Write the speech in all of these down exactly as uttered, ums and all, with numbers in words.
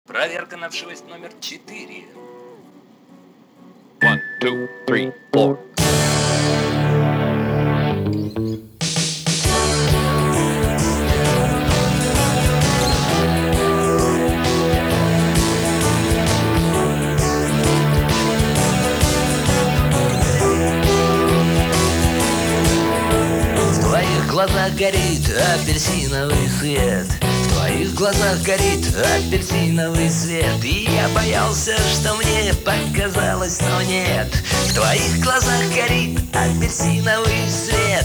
Проверка на вшивость номер четыре. One, two, three, four. В твоих глазах горит апельсиновый свет. В твоих глазах горит апельсиновый свет. И я боялся, что мне показалось, но нет. В твоих глазах горит апельсиновый свет.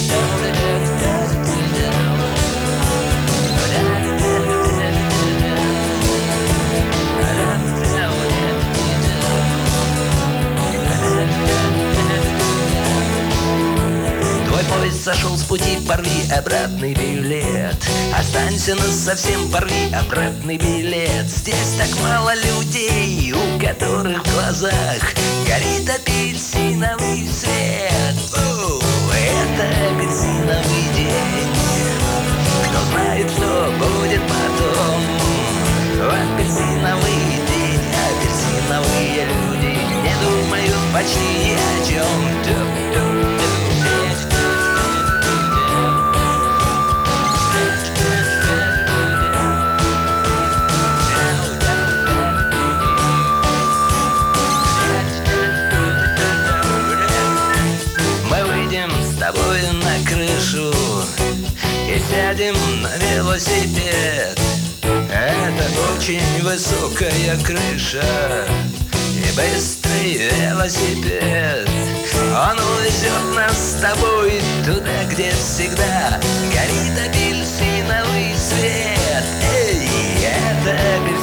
Твой поезд сошел с пути, порви обратный билет. Останься нас совсем, порви обратный билет. Здесь так мало людей, у которых в глазах горит апельсиновый свет. О, это апельсиновый день. Кто знает, что будет потом. В апельсиновый день апельсиновые люди не думают почти ни о чем. С тобой на крышу и сядем на велосипед. Это очень высокая крыша и быстрый велосипед. Он увезет нас с тобой туда, где всегда горит апельсиновый свет. Эй, это